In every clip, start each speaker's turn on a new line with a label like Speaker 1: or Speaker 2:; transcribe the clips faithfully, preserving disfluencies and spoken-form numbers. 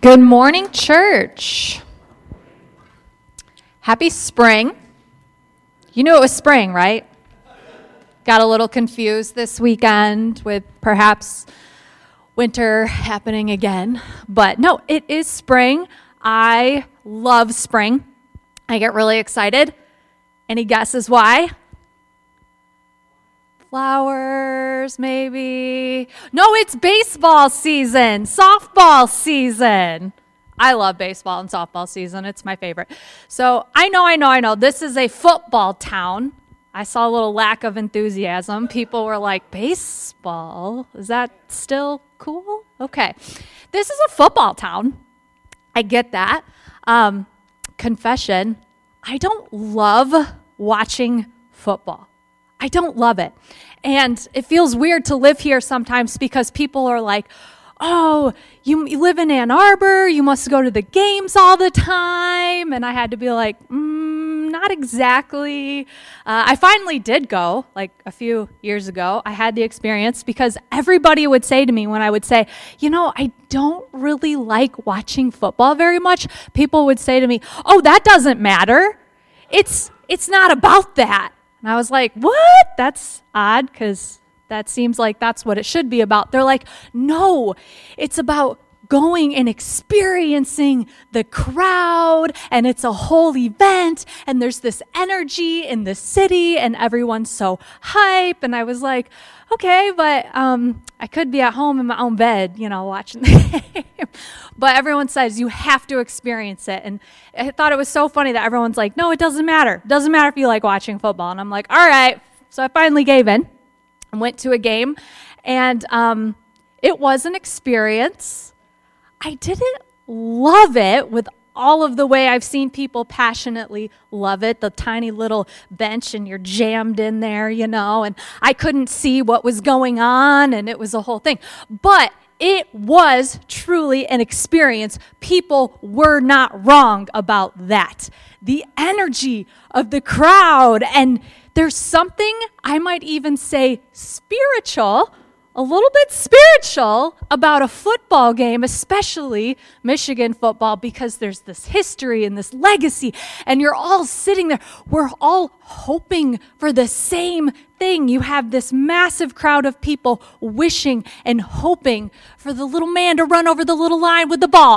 Speaker 1: Good morning, church. Happy spring. You knew it was spring, right? Got a little confused this weekend with perhaps winter happening again. But no, it is spring. I love spring. I get really excited. Any guesses why? Flowers, maybe. No, it's baseball season, softball season. I love baseball and softball season. It's my favorite. So I know, I know, I know. This is a football town. I saw a little lack of enthusiasm. People were like, baseball? Is that still cool? Okay. This is a football town. I get that. Um, confession, I don't love watching football. I don't love it. And it feels weird to live here sometimes because people are like, oh, you, you live in Ann Arbor, you must go to the games all the time. And I had to be like, mm, not exactly. Uh, I finally did go, like a few years ago. I had the experience because everybody would say to me when I would say, you know, I don't really like watching football very much. People would say to me, oh, that doesn't matter. It's it's not about that. And I was like, what? That's odd because that seems like that's what it should be about. They're like, no, it's about going and experiencing the crowd, and it's a whole event, and there's this energy in the city, and everyone's so hype. And I was like, okay, but um, I could be at home in my own bed, you know, watching the game. But everyone says you have to experience it. And I thought it was so funny that everyone's like, no, it doesn't matter. It doesn't matter if you like watching football. And I'm like, all right. So I finally gave in and went to a game. And um, it was an experience. I didn't love it with all of the way I've seen people passionately love it, the tiny little bench and you're jammed in there, you know, and I couldn't see what was going on and it was a whole thing. But it was truly an experience. People were not wrong about that. The energy of the crowd, and there's something, I might even say spiritual, a little bit spiritual about a football game, especially Michigan football, because there's this history and this legacy, and you're all sitting there. We're all hoping for the same thing. You have this massive crowd of people wishing and hoping for the little man to run over the little line with the ball,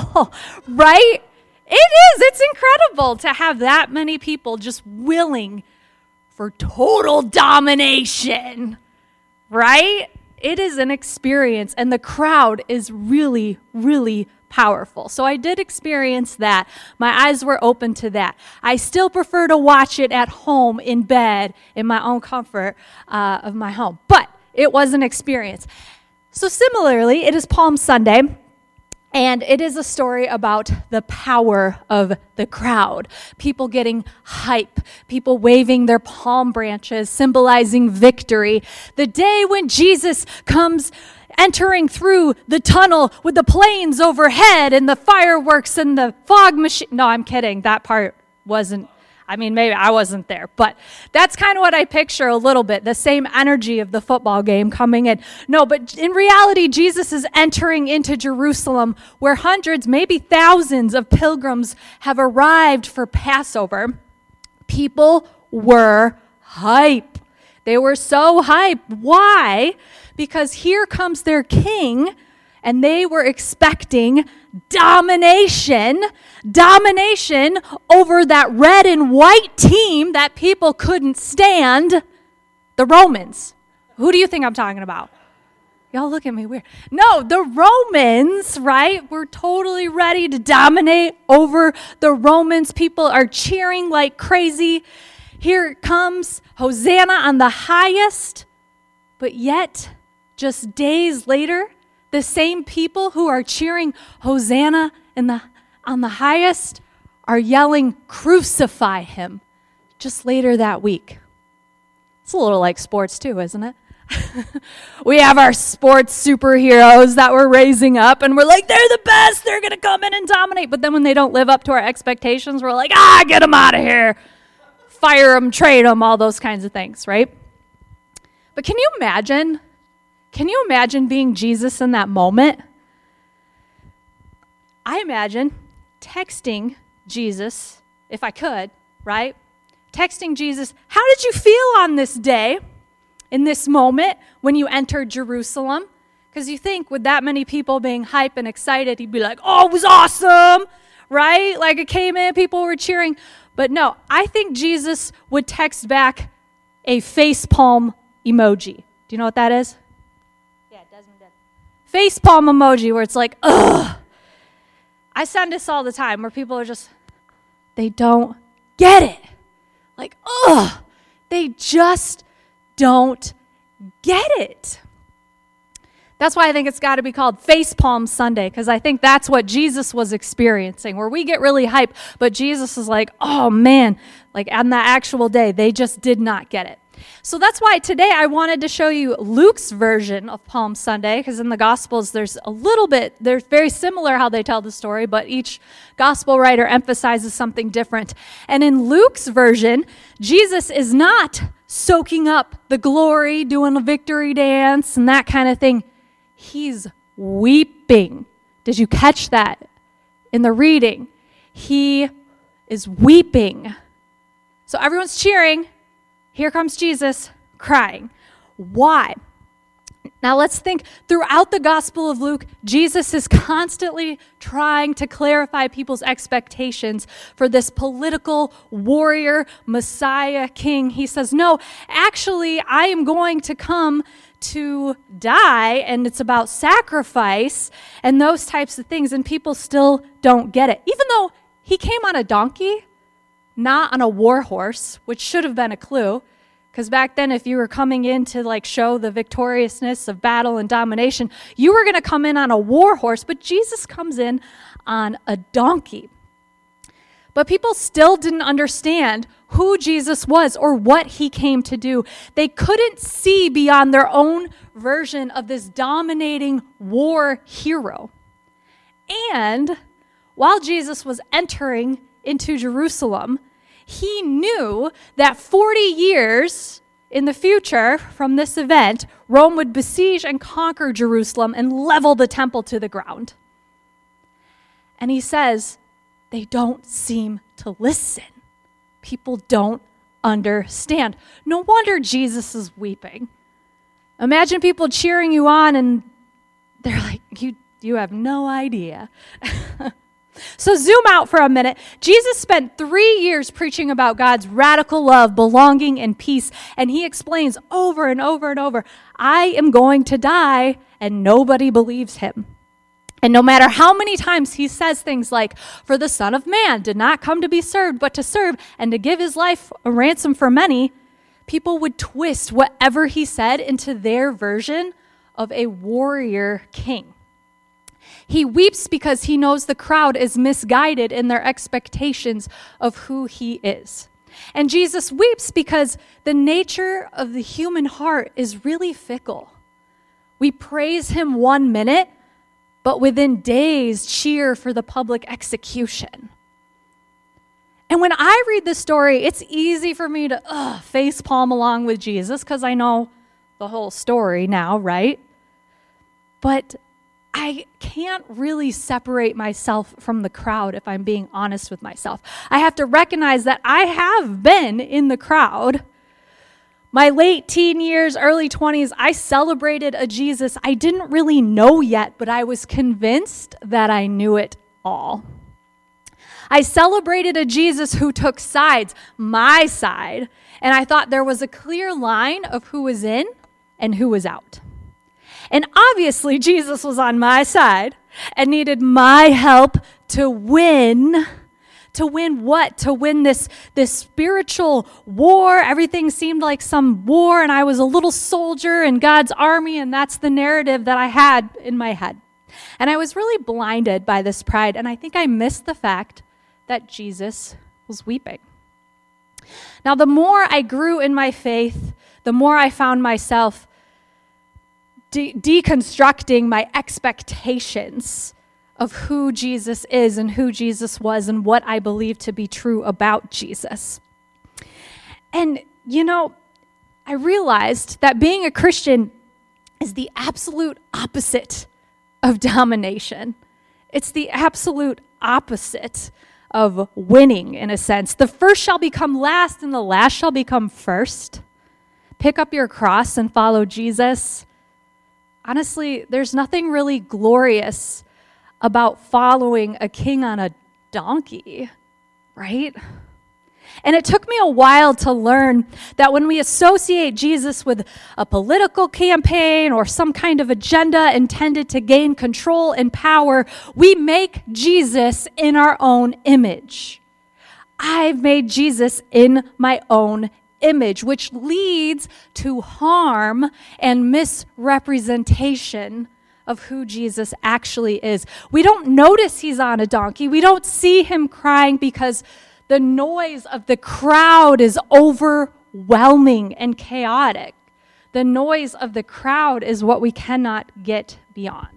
Speaker 1: right? It is. It's incredible to have that many people just willing for total domination, right? It is an experience, and the crowd is really, really powerful. So I did experience that. My eyes were open to that. I still prefer to watch it at home in bed in my own comfort uh, of my home, but it was an experience. So similarly, it is Palm Sunday, and it is a story about the power of the crowd. People getting hype, people waving their palm branches, symbolizing victory. The day when Jesus comes entering through the tunnel with the planes overhead and the fireworks and the fog machine. No, I'm kidding. That part wasn't. I mean, maybe I wasn't there, but that's kind of what I picture a little bit, the same energy of the football game coming in. No, but in reality, Jesus is entering into Jerusalem where hundreds, maybe thousands of pilgrims have arrived for Passover. People were hype. They were so hype. Why? Because here comes their king, and they were expecting domination, domination over that red and white team that people couldn't stand, the Romans. Who do you think I'm talking about? Y'all look at me weird. No, the Romans, right? We're totally ready to dominate over the Romans. People are cheering like crazy. Here it comes, Hosanna on the highest. But yet, just days later, the same people who are cheering Hosanna in the, on the highest are yelling, crucify him, just later that week. It's a little like sports too, isn't it? We have our sports superheroes that we're raising up, and we're like, they're the best, they're going to come in and dominate. But then when they don't live up to our expectations, we're like, ah, get them out of here. Fire them, trade them, all those kinds of things, right? But can you imagine? Can you imagine being Jesus in that moment? I imagine texting Jesus, if I could, right? Texting Jesus, how did you feel on this day, in this moment, when you entered Jerusalem? Because you think with that many people being hype and excited, he'd be like, oh, it was awesome, right? Like it came in, people were cheering. But no, I think Jesus would text back a facepalm emoji. Do you know what that is? Yeah, Desmond did. Facepalm emoji where it's like, ugh. I send this all the time where people are just, they don't get it. Like, ugh. They just don't get it. That's why I think it's got to be called Facepalm Sunday, because I think that's what Jesus was experiencing, where we get really hyped, but Jesus is like, oh man, like on the actual day, they just did not get it. So that's why today I wanted to show you Luke's version of Palm Sunday, because in the Gospels there's a little bit, they're very similar how they tell the story, but each Gospel writer emphasizes something different. And in Luke's version, Jesus is not soaking up the glory, doing a victory dance and that kind of thing. He's weeping. Did you catch that in the reading? He is weeping. So everyone's cheering. Here comes Jesus crying. Why? Now let's think, throughout the Gospel of Luke, Jesus is constantly trying to clarify people's expectations for this political warrior, Messiah, king. He says, no, actually, I am going to come to die, and it's about sacrifice and those types of things, and people still don't get it. Even though he came on a donkey, not on a war horse, which should have been a clue, because back then if you were coming in to like show the victoriousness of battle and domination, you were going to come in on a war horse, but Jesus comes in on a donkey. But people still didn't understand who Jesus was or what he came to do. They couldn't see beyond their own version of this dominating war hero. And while Jesus was entering into Jerusalem, he knew that forty years in the future from this event, Rome would besiege and conquer Jerusalem and level the temple to the ground. And he says, they don't seem to listen. People don't understand. No wonder Jesus is weeping. Imagine people cheering you on and they're like, you, you have no idea. So zoom out for a minute. Jesus spent three years preaching about God's radical love, belonging, and peace. And he explains over and over and over, I am going to die, and nobody believes him. And no matter how many times he says things like, for the Son of Man did not come to be served, but to serve and to give his life a ransom for many, people would twist whatever he said into their version of a warrior king. He weeps because he knows the crowd is misguided in their expectations of who he is. And Jesus weeps because the nature of the human heart is really fickle. We praise him one minute, but within days cheer for the public execution. And when I read this story, it's easy for me to ugh, face palm along with Jesus because I know the whole story now, right? But I can't really separate myself from the crowd if I'm being honest with myself. I have to recognize that I have been in the crowd. My late teen years, early twenties, I celebrated a Jesus I didn't really know yet, but I was convinced that I knew it all. I celebrated a Jesus who took sides, my side, and I thought there was a clear line of who was in and who was out. And obviously, Jesus was on my side and needed my help to win. To win what? To win this, this spiritual war. Everything seemed like some war, and I was a little soldier in God's army, and that's the narrative that I had in my head. And I was really blinded by this pride, and I think I missed the fact that Jesus was weeping. Now, the more I grew in my faith, the more I found myself De- deconstructing my expectations of who Jesus is and who Jesus was and what I believe to be true about Jesus. And, you know, I realized that being a Christian is the absolute opposite of domination. It's the absolute opposite of winning, in a sense. The first shall become last, and the last shall become first. Pick up your cross and follow Jesus. Honestly, there's nothing really glorious about following a king on a donkey, right? And it took me a while to learn that when we associate Jesus with a political campaign or some kind of agenda intended to gain control and power, we make Jesus in our own image. I've made Jesus in my own image, which leads to harm and misrepresentation of who Jesus actually is. We don't notice he's on a donkey. We don't see him crying because the noise of the crowd is overwhelming and chaotic. The noise of the crowd is what we cannot get beyond.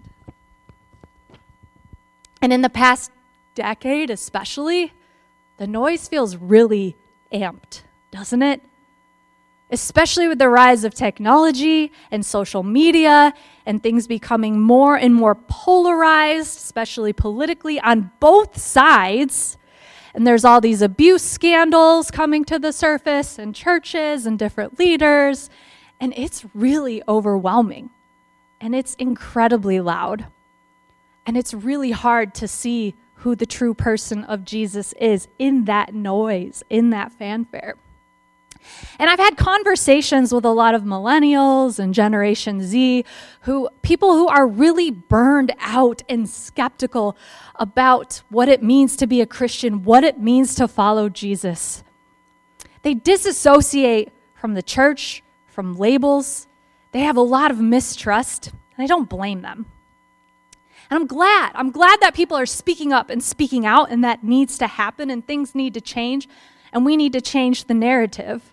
Speaker 1: And in the past decade especially, the noise feels really amped, doesn't it? Especially with the rise of technology and social media and things becoming more and more polarized, especially politically on both sides. And there's all these abuse scandals coming to the surface in churches and different leaders. And it's really overwhelming. And it's incredibly loud. And it's really hard to see who the true person of Jesus is in that noise, in that fanfare. And I've had conversations with a lot of millennials and Generation Z, who people who are really burned out and skeptical about what it means to be a Christian, what it means to follow Jesus. They disassociate from the church, from labels. They have a lot of mistrust, and I don't blame them. And I'm glad. I'm glad that people are speaking up and speaking out, and that needs to happen, and things need to change, and we need to change the narrative.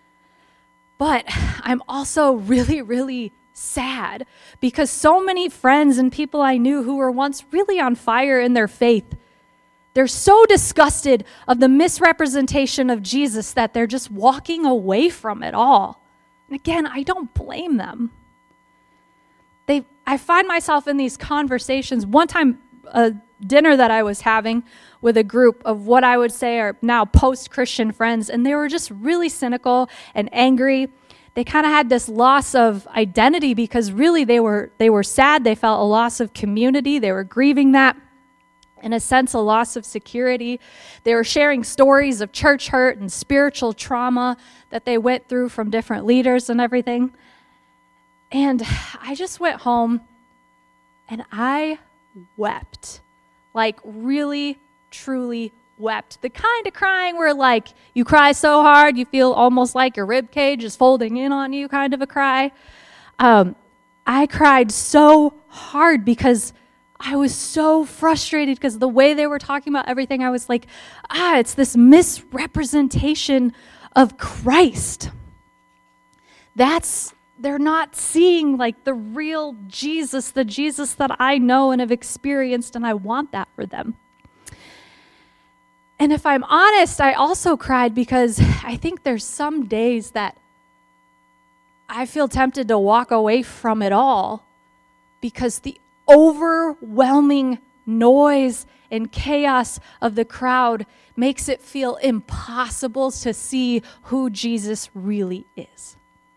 Speaker 1: But I'm also really, really sad because so many friends and people I knew who were once really on fire in their faith, they're so disgusted of the misrepresentation of Jesus that they're just walking away from it all. And again, I don't blame them. They, I find myself in these conversations. One time, a dinner that I was having with a group of what I would say are now post-Christian friends, and they were just really cynical and angry. They kind of had this loss of identity because really they were they were sad. They felt a loss of community. They were grieving that. In a sense, a loss of security. They were sharing stories of church hurt and spiritual trauma that they went through from different leaders and everything. And I just went home and I wept. Like really, truly wept. The kind of crying where like you cry so hard you feel almost like your rib cage is folding in on you kind of a cry. Um, I cried so hard because I was so frustrated because the way they were talking about everything, I was like, ah, it's this misrepresentation of Christ. That's, they're not seeing like the real Jesus, the Jesus that I know and have experienced, and I want that for them. And if I'm honest, I also cried because I think there's some days that I feel tempted to walk away from it all because the overwhelming noise and chaos of the crowd makes it feel impossible to see who Jesus really is.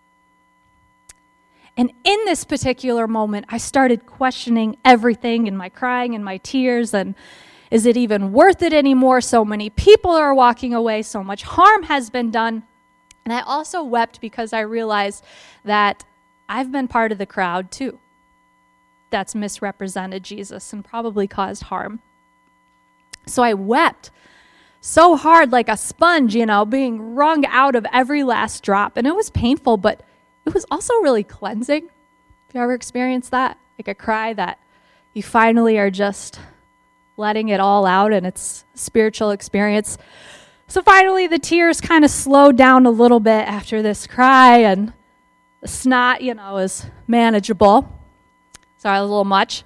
Speaker 1: And in this particular moment, I started questioning everything in my crying and my tears, and is it even worth it anymore? So many people are walking away, so much harm has been done. And I also wept because I realized that I've been part of the crowd too that's misrepresented Jesus and probably caused harm. So I wept so hard like a sponge, you know, being wrung out of every last drop. And it was painful, but it was also really cleansing. Have you ever experienced that? Like a cry that you finally are just letting it all out, and it's a spiritual experience. So finally the tears kind of slowed down a little bit after this cry, and the snot, you know, is manageable. Sorry, a little much.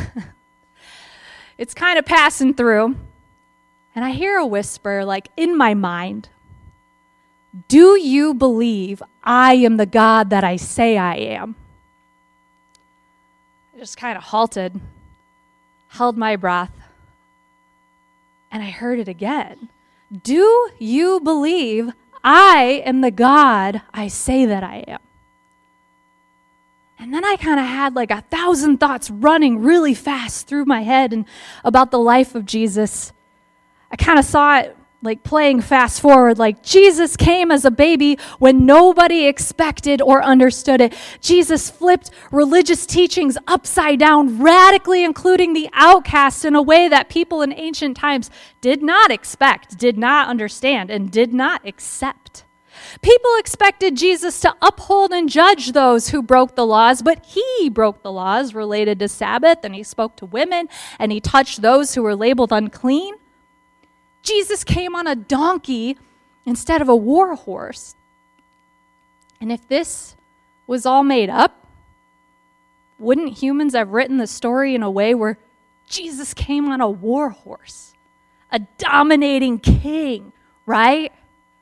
Speaker 1: It's kind of passing through, and I hear a whisper, like in my mind, do you believe I am the God that I say I am? I just kind of halted. held my breath, and I heard it again. Do you believe I am the God I say that I am? And then I kind of had like a thousand thoughts running really fast through my head and about the life of Jesus. I kind of saw it like playing fast forward, like Jesus came as a baby when nobody expected or understood it. Jesus flipped religious teachings upside down, radically including the outcast in a way that people in ancient times did not expect, did not understand, and did not accept. People expected Jesus to uphold and judge those who broke the laws, but he broke the laws related to Sabbath, and he spoke to women, and he touched those who were labeled unclean. Jesus came on a donkey instead of a war horse. And if this was all made up, wouldn't humans have written the story in a way where Jesus came on a war horse, a dominating king, right?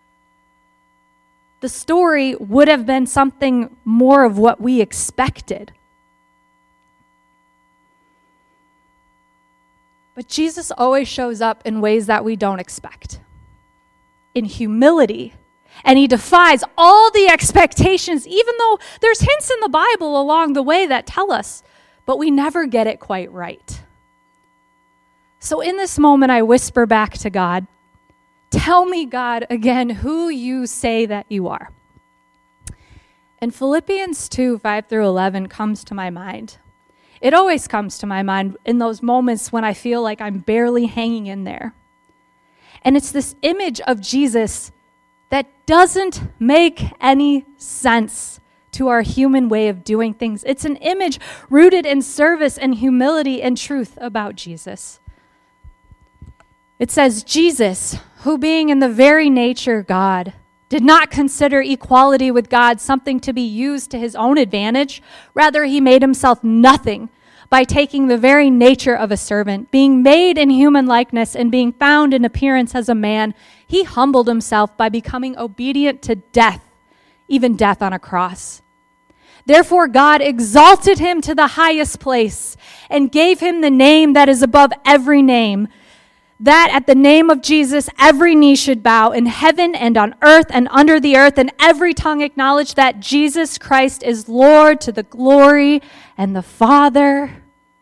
Speaker 1: The story would have been something more of what we expected. But Jesus always shows up in ways that we don't expect, in humility. And he defies all the expectations, even though there's hints in the Bible along the way that tell us, but we never get it quite right. So in this moment, I whisper back to God, tell me, God, again, who you say that you are. And Philippians two, five through eleven comes to my mind. It always comes to my mind in those moments when I feel like I'm barely hanging in there. And it's this image of Jesus that doesn't make any sense to our human way of doing things. It's an image rooted in service and humility and truth about Jesus. It says, Jesus, who being in the very nature God, did not consider equality with God something to be used to his own advantage. Rather, he made himself nothing by taking the very nature of a servant. Being made in human likeness and being found in appearance as a man, he humbled himself by becoming obedient to death, even death on a cross. Therefore, God exalted him to the highest place and gave him the name that is above every name, that at the name of Jesus, every knee should bow in heaven and on earth and under the earth, and every tongue acknowledge that Jesus Christ is Lord, to the glory and the Father.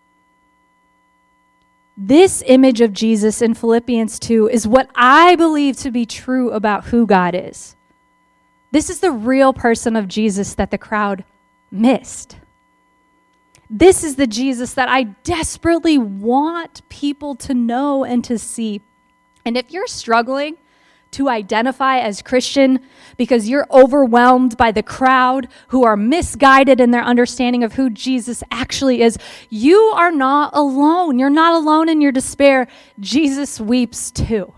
Speaker 1: This image of Jesus in Philippians two is what I believe to be true about who God is. This is the real person of Jesus that the crowd missed. This is the Jesus that I desperately want people to know and to see. And if you're struggling to identify as Christian because you're overwhelmed by the crowd who are misguided in their understanding of who Jesus actually is, you are not alone. You're not alone in your despair. Jesus weeps too.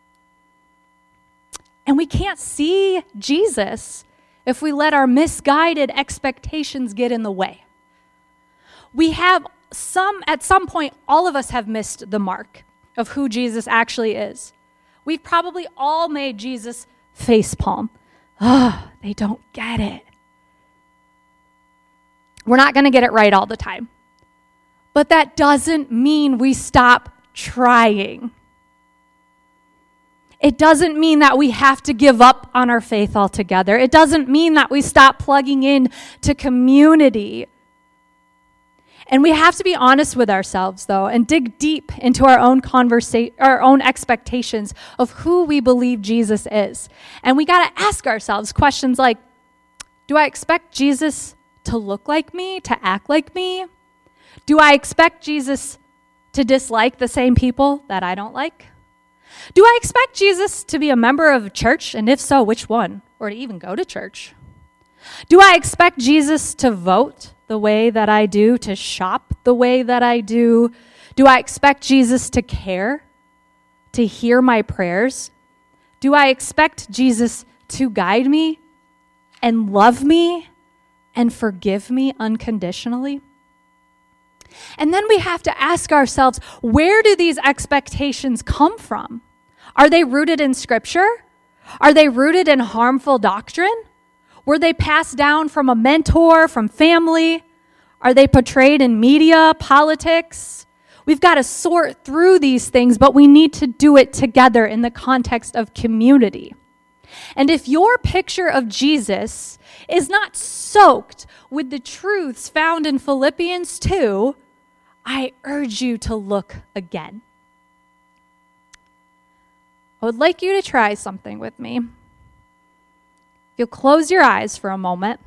Speaker 1: And we can't see Jesus if we let our misguided expectations get in the way. We have some, at some point, all of us have missed the mark of who Jesus actually is. We've probably all made Jesus facepalm. Oh, they don't get it. We're not going to get it right all the time. But that doesn't mean we stop trying. It doesn't mean that we have to give up on our faith altogether. It doesn't mean that we stop plugging in to community. And we have to be honest with ourselves, though, and dig deep into our own conversa- our own expectations of who we believe Jesus is. And we got to ask ourselves questions like, do I expect Jesus to look like me, to act like me? Do I expect Jesus to dislike the same people that I don't like? Do I expect Jesus to be a member of a church, and if so, which one? Or to even go to church? Do I expect Jesus to vote the way that I do, to shop the way that I do? Do I expect Jesus to care, to hear my prayers? Do I expect Jesus to guide me and love me and forgive me unconditionally? And then we have to ask ourselves, where do these expectations come from? Are they rooted in Scripture? Are they rooted in harmful doctrine? Were they passed down from a mentor, from family? Are they portrayed in media, politics? We've got to sort through these things, but we need to do it together in the context of community. And if your picture of Jesus is not soaked with the truths found in Philippians two, I urge you to look again. I would like you to try something with me. If you'll close your eyes for a moment.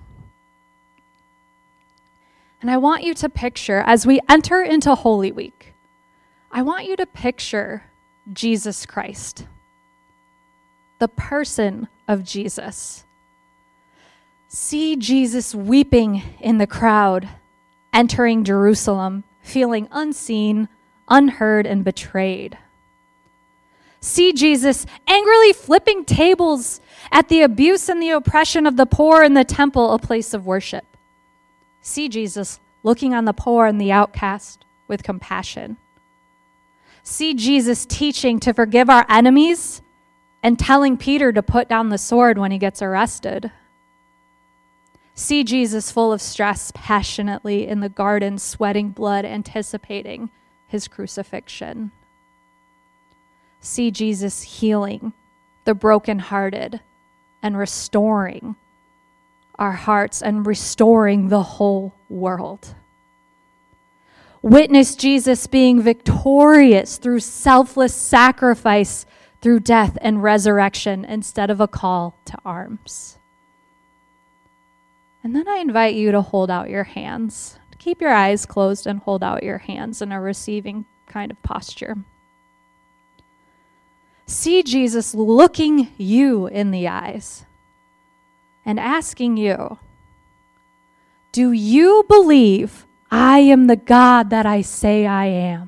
Speaker 1: And I want you to picture, as we enter into Holy Week, I want you to picture Jesus Christ, the person of Jesus. See Jesus weeping in the crowd, entering Jerusalem, feeling unseen, unheard, and betrayed. See Jesus angrily flipping tables at the abuse and the oppression of the poor in the temple, a place of worship. See Jesus looking on the poor and the outcast with compassion. See Jesus teaching to forgive our enemies and telling Peter to put down the sword when he gets arrested. See Jesus full of stress, passionately in the garden, sweating blood, anticipating his crucifixion. See Jesus healing the brokenhearted and restoring our hearts and restoring the whole world. Witness Jesus being victorious through selfless sacrifice, through death and resurrection, instead of a call to arms. And then I invite you to hold out your hands. Keep your eyes closed and hold out your hands in a receiving kind of posture. See Jesus looking you in the eyes and asking you, do you believe I am the God that I say I am?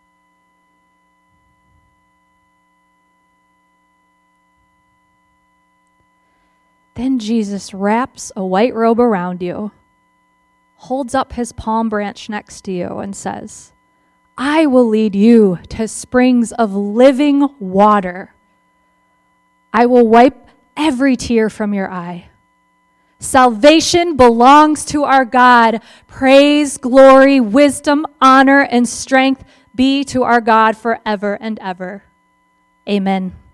Speaker 1: Then Jesus wraps a white robe around you, holds up his palm branch next to you, and says, I will lead you to springs of living water. I will wipe every tear from your eye. Salvation belongs to our God. Praise, glory, wisdom, honor, and strength be to our God forever and ever. Amen.